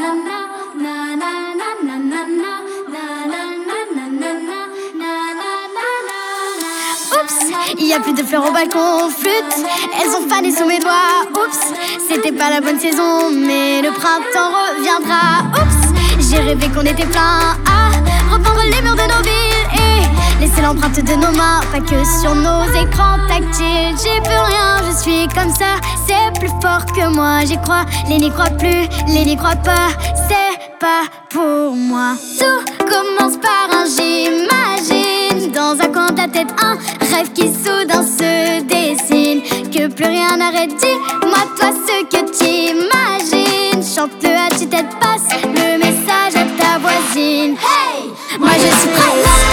Il y a plus de fleurs au balcon, flûte, elles ont fané sous mes doigts. Oups, c'était pas la bonne saison, mais le printemps reviendra. Oups, j'ai rêvé qu'on était plein à repeindre les murs de nos villes et laisser l'empreinte de nos mains, pas que sur nos écrans tactiles. J'ai plus rien, je suis comme ça, c'est plus fort que moi. J'y crois, les n'y croient plus, les n'y croient pas, c'est pas pour moi. Tout commence par un j'imagine, dans un coin de la tête, un rêve qui soudain se dessine. Que plus rien n'arrête, dis-moi toi ce que t'imagines. Chante-le à tue-tête, passe le message à ta voisine. Hey, moi je suis prête.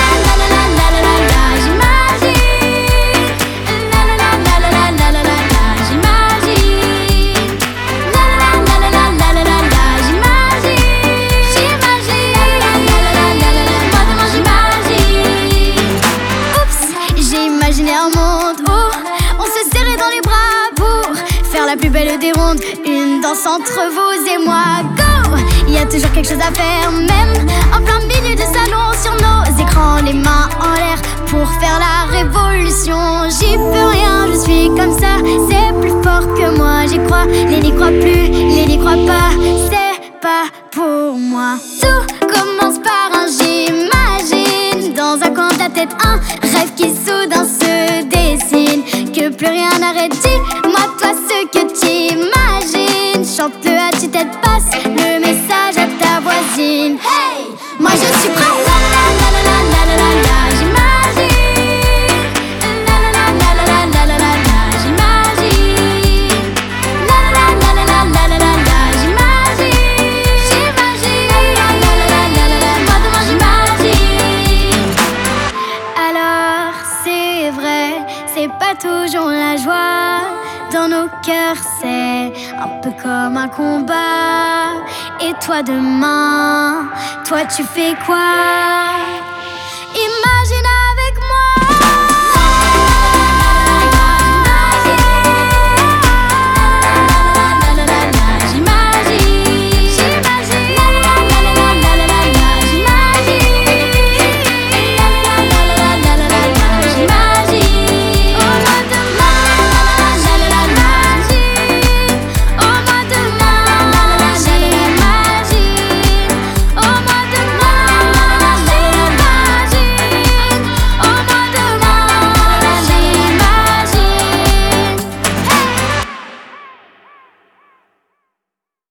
Un monde où on se serrait dans les bras pour faire la plus belle des rondes, une danse entre vous et moi. Go! Il y a toujours quelque chose à faire, même en plein milieu du salon, sur nos écrans, les mains en l'air pour faire la révolution. J'y peux rien, je suis comme ça, c'est plus fort que moi. J'y crois, les n'y croient plus, les n'y croient pas, c'est pas pour moi. Tout commence par un j'imagine, dans un coin de la tête, un rêve qui soudain se dessine. Que plus rien n'arrête, dis-moi toi ce que t'imagines. Chante-le à tue-tête, passe le message à ta voisine. Hey, moi je suis prête. C'est pas toujours la joie dans nos cœurs, c'est un peu comme un combat. Et toi demain, toi tu fais quoi? Imagine